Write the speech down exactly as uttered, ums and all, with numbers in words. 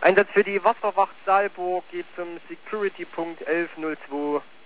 Einsatz für die Wasserwacht Saalburg geht zum Security-Punkt elf null zwei.